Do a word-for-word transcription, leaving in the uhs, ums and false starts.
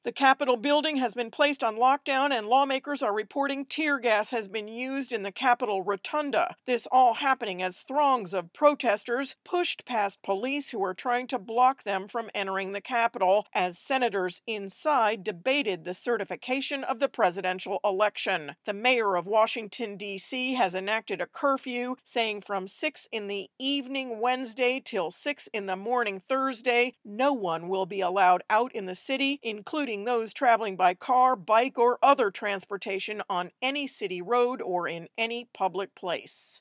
The Capitol building has been placed on lockdown, and lawmakers are reporting tear gas has been used in the Capitol rotunda. This all happening as throngs of protesters pushed past police who were trying to block them from entering the Capitol as senators inside debated the certification of the presidential election. The mayor of Washington, D C has enacted a curfew, saying from six in the evening Wednesday till six in the morning Thursday, no one will be allowed out in the city, including those traveling by car, bike, or other transportation on any city road or in any public place.